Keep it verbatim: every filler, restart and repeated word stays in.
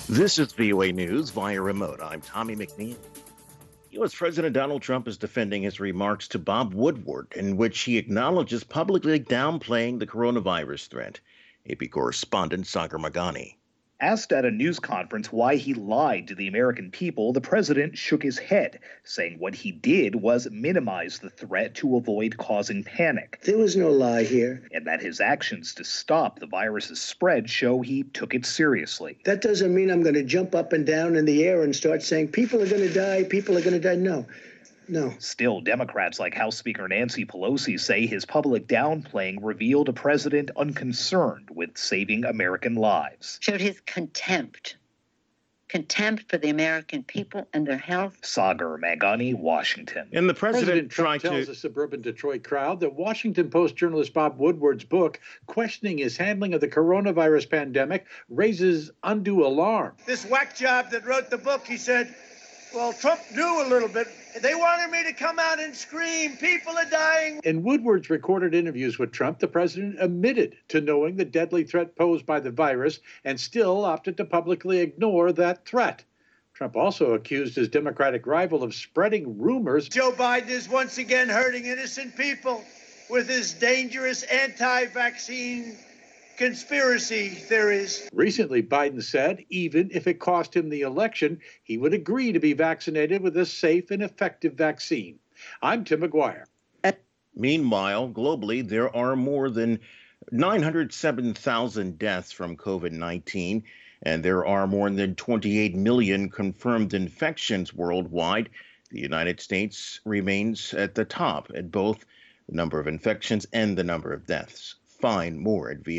This is V O A News via remote. I'm Tommy McNeil. U S. President Donald Trump is defending his remarks to Bob Woodward, in which he acknowledges publicly downplaying the coronavirus threat. A P correspondent Sagar Magani. Asked at a news conference why he lied to the American people, the president shook his head, saying what he did was minimize the threat to avoid causing panic. There was no lie here. And that his actions to stop the virus's spread show he took it seriously. That doesn't mean I'm going to jump up and down in the air and start saying people are going to die, people are going to die. No. No. Still, Democrats like House Speaker Nancy Pelosi say his public downplaying revealed a president unconcerned with saving American lives. Showed his contempt. Contempt for the American people and their health. Sagar Magani, Washington. And the president, President Trump tried tells to... a suburban Detroit crowd that Washington Post journalist Bob Woodward's book, questioning his handling of the coronavirus pandemic, raises undue alarm. This whack job that wrote the book, he said, well, Trump knew a little bit. They wanted me to come out and scream, people are dying. In Woodward's recorded interviews with Trump, the president admitted to knowing the deadly threat posed by the virus and still opted to publicly ignore that threat. Trump also accused his Democratic rival of spreading rumors. Joe Biden is once again hurting innocent people with his dangerous anti-vaccine conspiracy theories. Recently, Biden said even if it cost him the election, he would agree to be vaccinated with a safe and effective vaccine. I'm Tim McGuire. Meanwhile, globally, there are more than nine hundred seven thousand deaths from COVID nineteen, and there are more than twenty-eight million confirmed infections worldwide. The United States remains at the top at both the number of infections and the number of deaths. Find more at V